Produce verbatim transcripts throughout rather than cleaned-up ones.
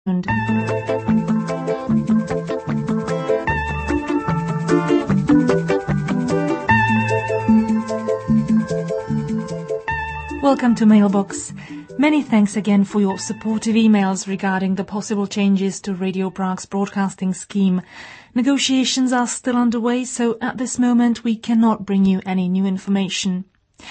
Welcome to Mailbox. Many thanks again for your supportive emails regarding the possible changes to Radio Prague's broadcasting scheme. Negotiations are still underway, so at this moment we cannot bring you any new information.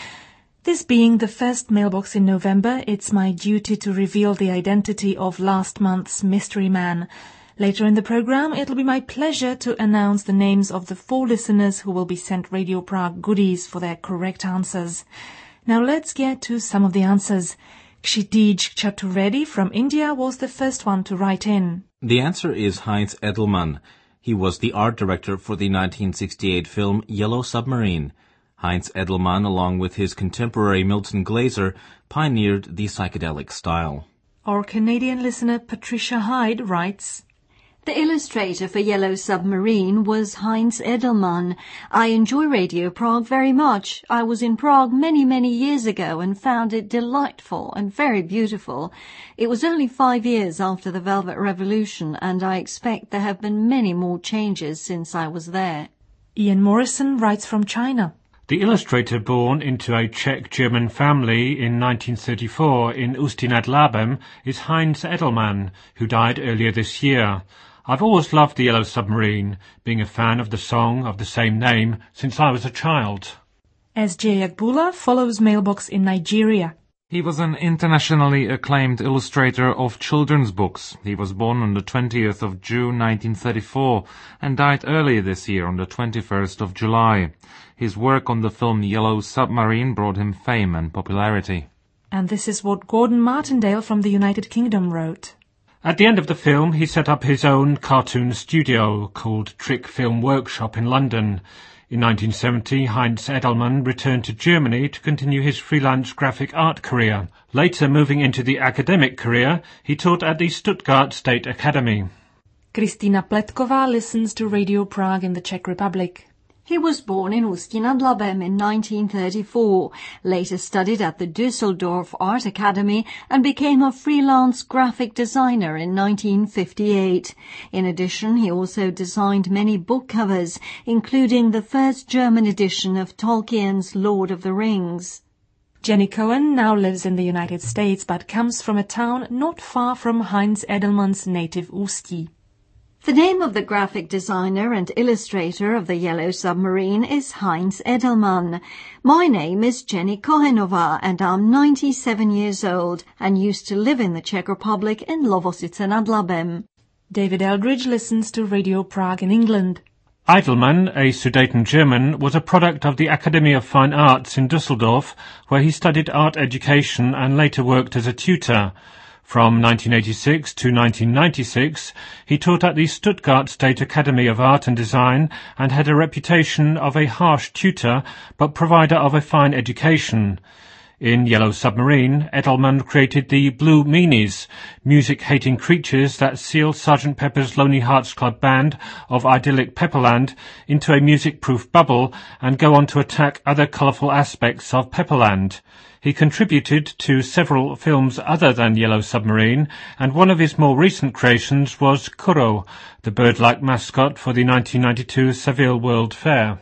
This being the first Mailbox in November, it's my duty to reveal the identity of last month's mystery man. Later in the program, it'll be my pleasure to announce the names of the four listeners who will be sent Radio Prague goodies for their correct answers. Now let's get to some of the answers. Kshitij Chaturvedi from India was the first one to write in. The answer is Heinz Edelmann. He was the art director for the nineteen sixty-eight film Yellow Submarine. Heinz Edelmann, along with his contemporary Milton Glaser, pioneered the psychedelic style. Our Canadian listener Patricia Hyde writes, The illustrator for Yellow Submarine was Heinz Edelmann. I enjoy Radio Prague very much. I was in Prague many, many years ago and found it delightful and very beautiful. It was only five years after the Velvet Revolution, and I expect there have been many more changes since I was there. Ian Morrison writes from China. The illustrator born into a Czech-German family in nineteen thirty-four in Ústí nad Labem is Heinz Edelmann, who died earlier this year. I've always loved the Yellow Submarine, being a fan of the song of the same name since I was a child. S J Agbula follows Mailbox in Nigeria. He was an internationally acclaimed illustrator of children's books. He was born on the twentieth of June nineteen thirty-four and died earlier this year on the twenty-first of July. His work on the film Yellow Submarine brought him fame and popularity. And this is what Gordon Martindale from the United Kingdom wrote. At the end of the film, he set up his own cartoon studio called Trick Film Workshop in London. In nineteen seventy, Heinz Edelmann returned to Germany to continue his freelance graphic art career. Later, moving into the academic career, he taught at the Stuttgart State Academy. Kristina Pletková listens to Radio Prague in the Czech Republic. He was born in Ústí nad Labem in nineteen thirty-four, later studied at the Düsseldorf Art Academy and became a freelance graphic designer in nineteen fifty-eight. In addition, he also designed many book covers, including the first German edition of Tolkien's Lord of the Rings. Jenny Cohen now lives in the United States but comes from a town not far from Heinz Edelmann's native Ústí. The name of the graphic designer and illustrator of the Yellow Submarine is Heinz Edelmann. My name is Jenny Kohenová and I'm ninety-seven years old and used to live in the Czech Republic in Lovosice nad Labem. David Eldridge listens to Radio Prague in England. Edelmann, a Sudeten German, was a product of the Academy of Fine Arts in Düsseldorf, where he studied art education and later worked as a tutor. From nineteen eighty-six to nineteen ninety-six, he taught at the Stuttgart State Academy of Art and Design and had a reputation of a harsh tutor but provider of a fine education. In Yellow Submarine, Edelmann created the Blue Meanies, music-hating creatures that seal Sergeant Pepper's Lonely Hearts Club Band of idyllic Pepperland into a music-proof bubble and go on to attack other colourful aspects of Pepperland. He contributed to several films other than Yellow Submarine, and one of his more recent creations was Kuro, the bird-like mascot for the nineteen ninety-two Seville World Fair.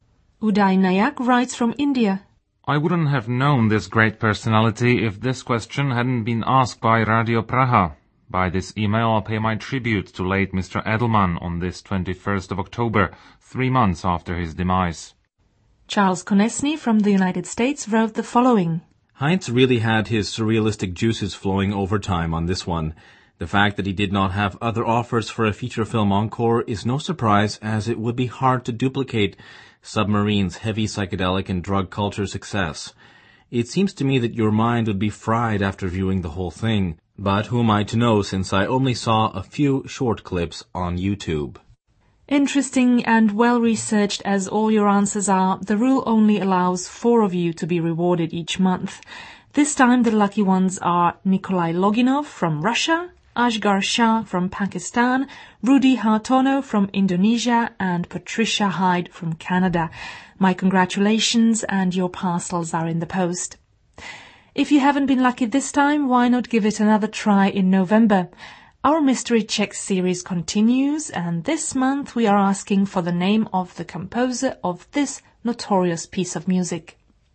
Uday Nayak writes from India. I wouldn't have known this great personality if this question hadn't been asked by Radio Praha. By this email, I'll pay my tribute to late Mister Edelmann on this twenty-first of October, three months after his demise. Charles Konesny from the United States wrote the following. Heinz really had his surrealistic juices flowing over time on this one. The fact that he did not have other offers for a feature film encore is no surprise, as it would be hard to duplicate Submarine's heavy psychedelic and drug culture success. It seems to me that your mind would be fried after viewing the whole thing, but who am I to know since I only saw a few short clips on YouTube. Interesting and well-researched as all your answers are, the rule only allows four of you to be rewarded each month. This time the lucky ones are Nikolai Loginov from Russia, Ashgar Shah from Pakistan, Rudy Hartono from Indonesia, and Patricia Hyde from Canada. My congratulations, and your parcels are in the post. If you haven't been lucky this time, why not give it another try in November? Our Mystery Check series continues, and this month we are asking for the name of the composer of this notorious piece of music.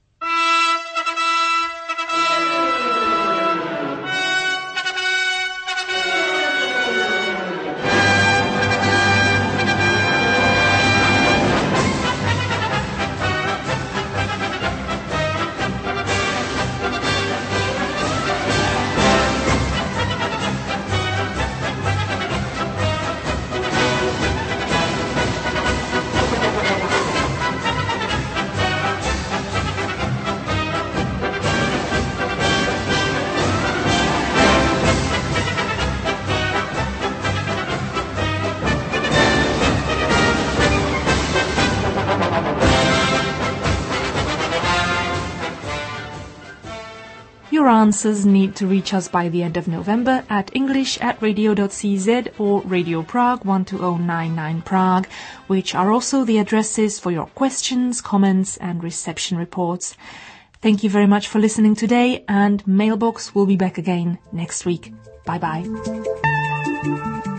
Your answers need to reach us by the end of November at english at radio dot c z or Radio Prague one two zero nine nine Prague, which are also the addresses for your questions, comments and reception reports. Thank you very much for listening today, and Mailbox will be back again next week. Bye bye.